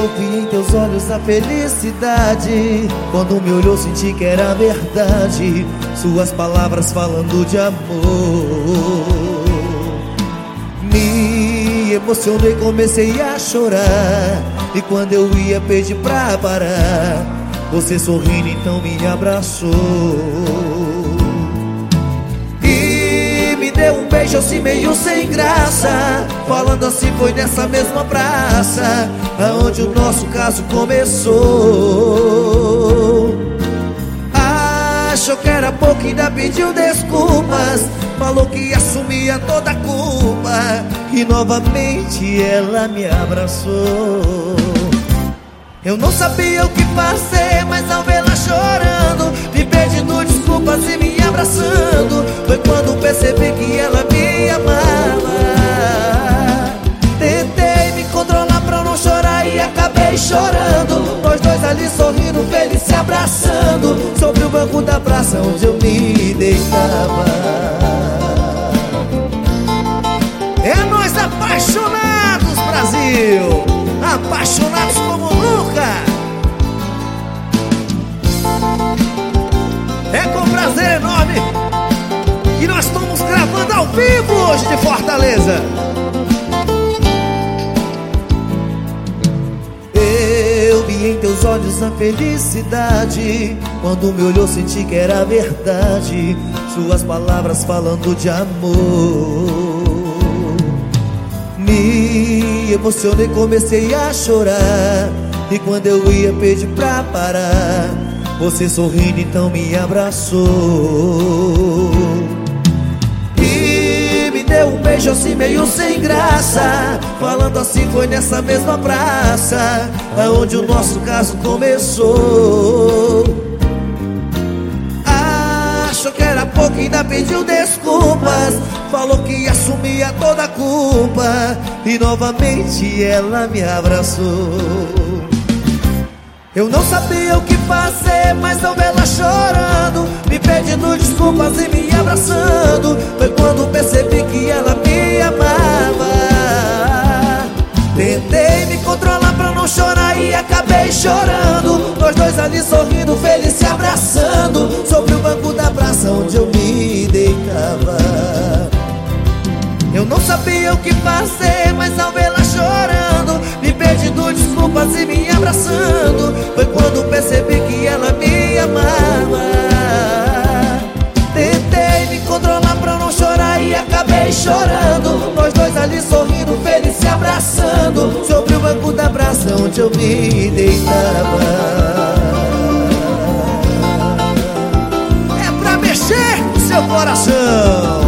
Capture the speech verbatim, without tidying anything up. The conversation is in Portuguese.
Eu vi em teus olhos a felicidade. Quando me olhou senti que era verdade. Suas palavras falando de amor. Me emocionei, comecei a chorar. E quando eu ia pedir pra parar, você sorrindo então me abraçou. E me deu um beijo assim meio sem graça, falando assim foi nessa mesma praça aonde o nosso caso começou. Achou que era pouco e ainda pediu desculpas, falou que assumia toda a culpa. E novamente ela me abraçou. Eu não sabia o que fazer, mas ao vê-la chorando, me pedindo desculpas e me abraçando, foi quando percebi que ela me amava. Tentei me controlar pra não chorar e acabei chorando. Nós dois ali sorrindo, felizes, se abraçando, sobre o banco da praça onde eu me deitava. É nós apaixonados, Brasil! Apaixonados como nunca! É com prazer enorme que nós estamos gravando ao vivo hoje de Fortaleza. Eu vi em teus olhos a felicidade. Quando me olhou senti que era verdade. Suas palavras falando de amor. Me emocionei, comecei a chorar. E quando eu ia pedir pra parar, você sorrindo então me abraçou. E me deu um beijo assim meio sem graça, falando assim foi nessa mesma praça aonde o nosso caso começou. Achou que era pouco e ainda pediu desculpas, falou que assumia toda a culpa. E novamente ela me abraçou. Eu não sabia o que fazer, mas ao vê-la chorando, me pedindo desculpas e me abraçando, foi quando percebi que ela me amava. Tentei me controlar pra não chorar e acabei chorando. Nós dois ali sorrindo, felizes, se abraçando, sobre o banco da praça onde eu me deitava. Eu não sabia o que fazer, mas ao vê-la chorando, me pedindo desculpas e me abraçando, foi quando percebi que ela me amava. Tentei me controlar pra não chorar e acabei chorando. Nós dois ali sorrindo, felizes, se abraçando, sobre o banco da praça onde eu me deitava. É pra mexer com seu coração.